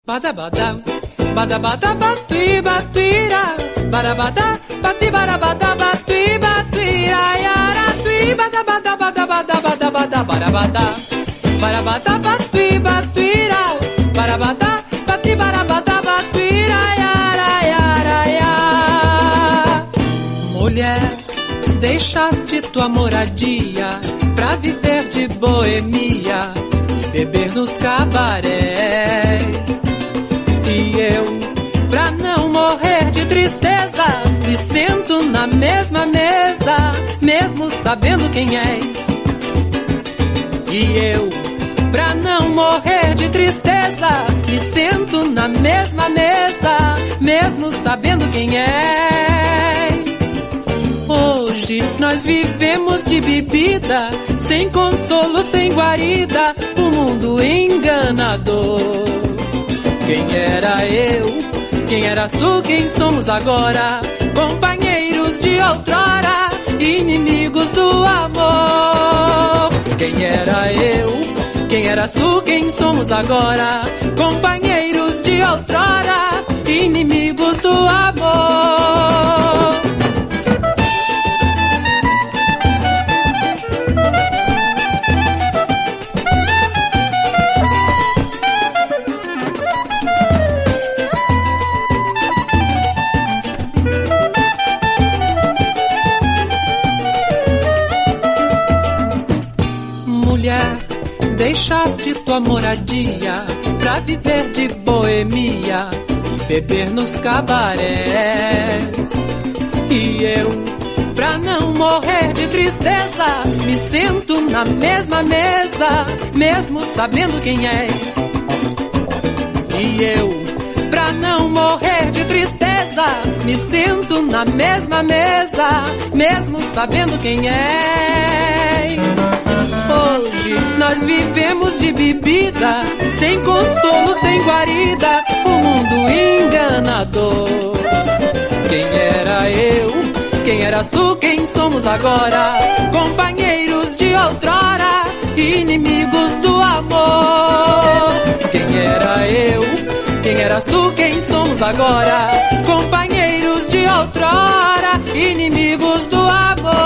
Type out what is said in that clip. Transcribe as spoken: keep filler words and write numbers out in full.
Badabada, badabada, batui, batuira, badabada, bati, badabada, batui, batuira, yara, tui, badabada, badabada, badabada, badabada, badabada, batui, batuira, badabada, bati, badabada, batuira, yara, yara, yara. Mulher, deixaste tua moradia pra viver de boemia, beber nos cabarés. E eu, pra não morrer de tristeza, me sento na mesma mesa, mesmo sabendo quem és. E eu, pra não morrer de tristeza, me sento na mesma mesa, mesmo sabendo quem és. Hoje nós vivemos de bebida, sem consolo, sem guarida, o mundo enganador. Quem era eu? Quem eras tu? Quem somos agora? Companheiros de outrora, inimigos do amor. Quem era eu? Quem eras tu? Quem somos agora? Companheiros de outrora, inimigos do amor. Deixaste tua moradia pra viver de boemia, beber nos cabarés. E eu, pra não morrer de tristeza, me sento na mesma mesa, mesmo sabendo quem és. E eu, pra não morrer de tristeza, me sento na mesma mesa, mesmo sabendo quem és. Hoje nós vivemos de bebida, sem consolo, sem guarida, o mundo enganador. Quem era eu? Quem eras tu? Quem somos agora? Companheiros de outrora, inimigos do amor. Quem era eu? Quem eras tu? Quem somos agora? Companheiros de outrora, inimigos do amor.